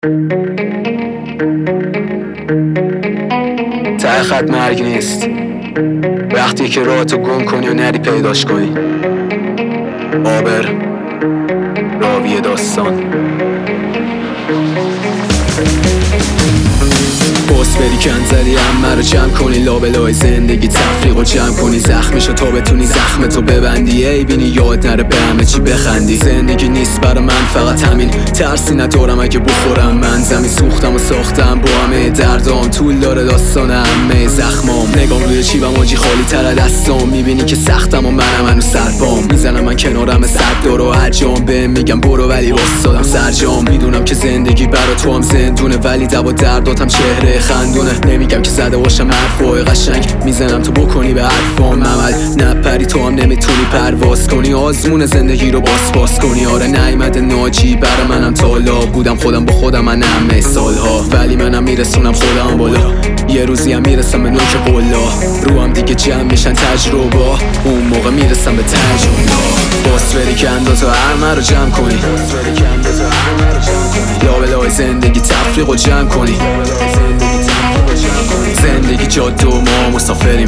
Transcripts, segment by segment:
ته خط مرگ نیست، وقتی که راهتو گم کنی و نری پیداش کنی. عابر، راوی داستان. بس بری کنزلی همه رو جمع کنی، لابلای زندگی تفریق و جمع کنی. زخمیشو تا بتونی زخمتو ببندی، ای بینی یاد نره به همه چی بخندی. زندگی نیست برا من فقط همین، ترسی ندارم اگه بخورم من زمین. سوختم و ساختم با همه دردام، طول داره داستان همه زخمام. نگام روی چیبم آجی خالی تر دستام، میبینی که سختم و منم هنو سرپام. میزنم من کنارم صد دار و هرجام، بهم میگم برو ولی واسادم سرجام. میدونم که زندگی برا تو هم زندونه، ولی دوا درداتم چهره خندونه. نمیگم که زده باشم حرفای قشنگ، میزنم تو بکنی به حرفام عمل. نپری تو هم نمیتونی پرواز کنی، آزمون زندگی رو باز کنی. آره نیامده ناجی برا منم تالا، بودم خودم با خودم من همه سالها، ولی منم میرسونم خودم بالا. یه روزی هم میرسم به نوک قلا، رو هم دیگه جمع میشن تجربه، اون موقع میرسم به تجربه. باس بری که اندازو همه رو جمع کنی، لابلای زندگی تفریق و جمع کنی. زندگی جاده و ما مسافریم،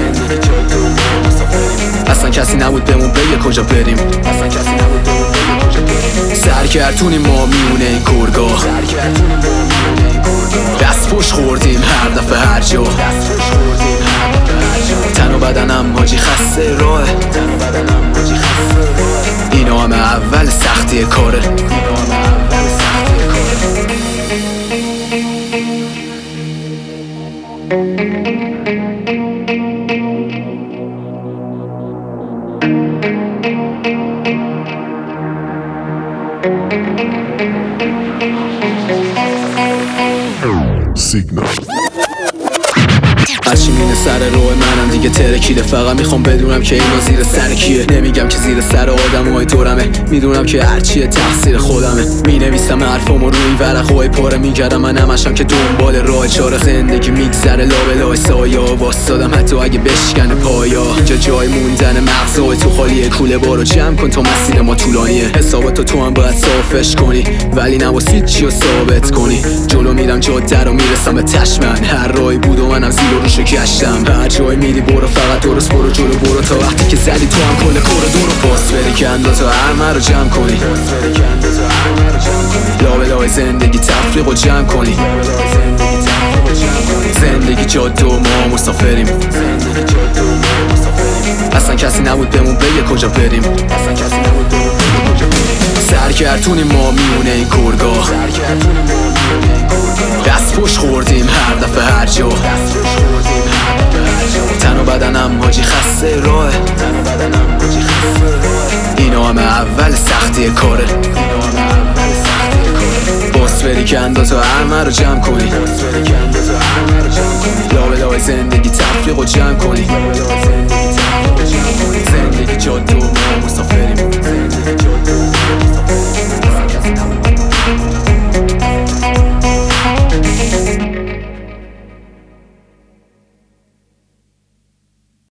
اصلا کسی نبود بهمون بگه کجا بریم. سرگردونیم ما میونه این کورگاه، دست پشت خوردیم هر دفعه هر جا. تن و بدنم حاجی خسته راه، اینا همه اول سختی کاره. سیگنال هرچی مینه سر راه منم دیگه ترکیده، فقط میخوام بدونم که اینا زیر سر کیه. نمیگم که زیر سر آدم های دورمه، میدونم که هرچیه تقصیر خودمه. مینویسم حرفامو روی ورقای پاره، میگردم من همشم که دنبال راه چاره. زندگی میگذره لابلای سایا، واسادم حتی اگه بشکنه پایا. اینجا جای موندن مغزای تو خالیه، کوله بارو جمع کن تا مسیر ما طولانیه. حساباتو تو هم باید صافش کنی، ولی نباسید چی رو ثابت کنی. جلو میرم جاده رو میرسم به تشمن، هر راهی بود و منم زیر و روشو گشتم. هر جای میری برو فقط درست برو جلو برو، تا وقتی که زدی تو هم کل کوردو رو. باس بری که اندازو همه رو جمع کنی، لابلای زندگی تفریق و جمع کنی. زندگی جاده و ما مسافریم، اصلا کسی نبود بهمون بگه کجا بریم. سرگردونیم ما میونه این کورگاه، دست پشت خوردیم هر دفعه هر جا. تن و بدنم حاجی خسته راه، اینا همه اول سختی کاره. باس بری که اندازو همه رو جمع کنی، لابلای زندگی تفریق و جمع کنی.